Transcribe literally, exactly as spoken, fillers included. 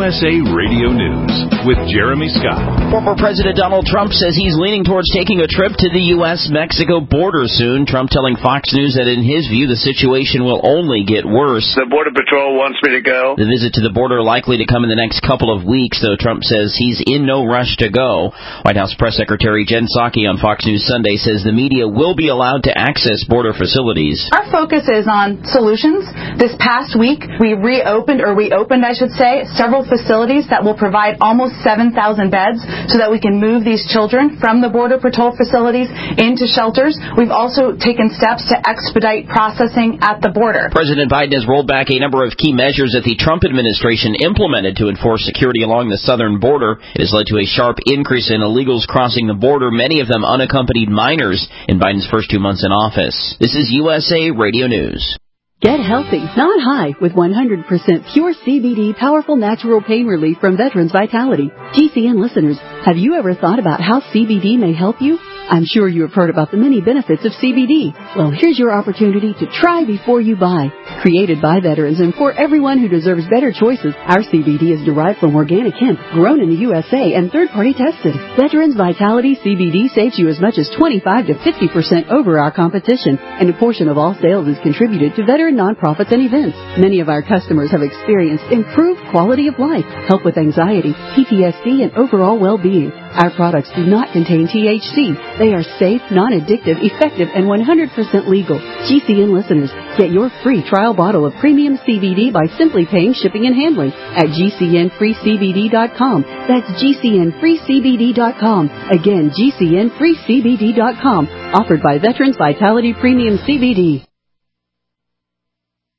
S A Radio News with Jeremy Scott. Former President Donald Trump says he's leaning towards taking a trip to the U S Mexico border soon. Trump telling Fox News that in his view, the situation will only get worse. The Border Patrol wants me to go. The visit to the border likely to come in the next couple of weeks, though Trump says he's in no rush to go. White House Press Secretary Jen Psaki on Fox News Sunday says the media will be allowed to access border facilities. Our focus is on solutions. This past week, we reopened, or we opened, I should say, several facilities that will provide almost seven thousand beds so that we can move these children from the Border Patrol facilities into shelters. We've also taken steps to expedite processing at the border. President Biden has rolled back a number of key measures that the Trump administration implemented to enforce security along the southern border. It has led to a sharp increase in illegals crossing the border, many of them unaccompanied minors, in Biden's first two months in office. This is U S A Radio News. Get healthy, not high, with one hundred percent pure C B D powerful natural pain relief from Veterans Vitality. G C N listeners, have you ever thought about how C B D may help you? I'm sure you have heard about the many benefits of C B D. Well, here's your opportunity to try before you buy. Created by veterans and for everyone who deserves better choices, our C B D is derived from organic hemp, grown in the U S A and third-party tested. Veterans Vitality C B D saves you as much as twenty-five to fifty percent over our competition, and a portion of all sales is contributed to veteran nonprofits and events. Many of our customers have experienced improved quality of life, help with anxiety, P T S D, and overall well-being. Our products do not contain T H C. They are safe, non-addictive, effective, and one hundred percent legal. G C N listeners, get your free trial bottle of premium C B D by simply paying shipping and handling at G C N free C B D dot com. That's G C N free C B D dot com. Again, G C N free C B D dot com. Offered by Veterans Vitality Premium C B D.